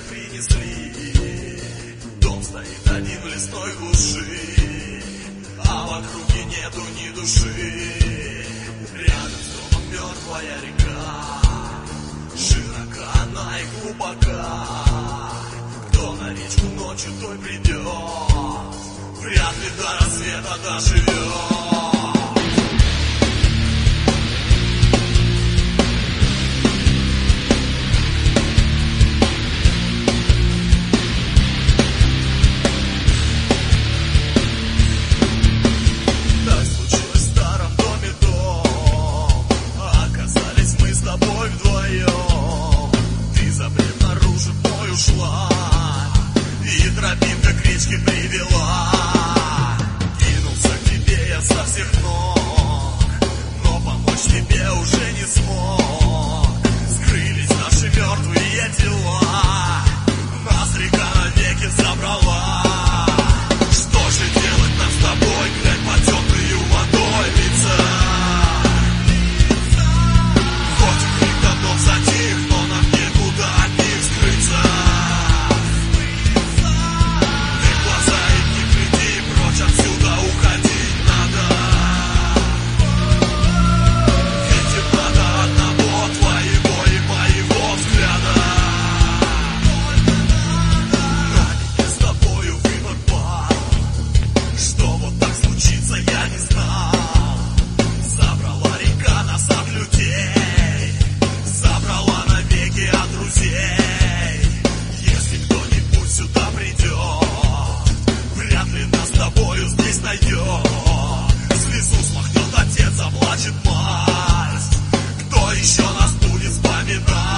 принесли. Дом стоит один в лесной глуши, а в округе нету ни души. Рядом с домом мертвая река, широка она и глубока. Кто на речку ночью, той придет, вряд ли до рассвета доживет. Ушла, и тропинка к речке привела. Кинулся к тебе я со всех ног, но помочь тебе уже не смог. Скрылись наши мертвые тела, нас река навеки забрала. Что же делать нам с тобой, глядь под темною водой лица? Хоть крик давно затих, но нам некуда от них скрыться. Отсюда уходить надо, ведь им надо одного твоего и моего взгляда. Нами с тобою выбор пал, что вот так случится, я не знал. Забрала река нас от людей, забрала навеки от друзей. Если кто-нибудь сюда придет, вряд ли нас с тобою здесь найдет. Слезу смахнет отец, заплачет мать. Кто еще нас будет вспоминать?